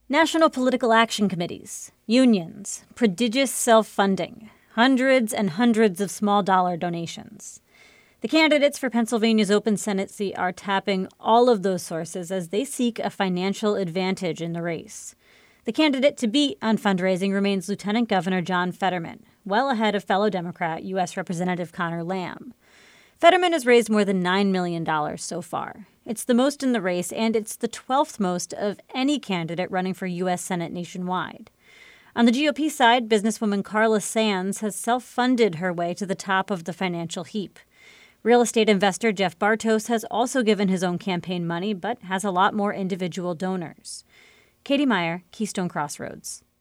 National political action committees, unions, prodigious self-funding, hundreds and hundreds of small-dollar donations. The candidates for Pennsylvania's open Senate seat are tapping all of those sources as they seek a financial advantage in the race. The candidate to beat on fundraising remains Lieutenant Governor John Fetterman, well ahead of fellow Democrat U.S. Representative Conor Lamb. Fetterman has raised more than $9 million so far. It's the most in the race, and it's the 12th most of any candidate running for U.S. Senate nationwide. On the GOP side, businesswoman Carla Sands has self-funded her way to the top of the financial heap. Real estate investor Jeff Bartos has also given his own campaign money, but has a lot more individual donors. Katie Meyer, Keystone Crossroads.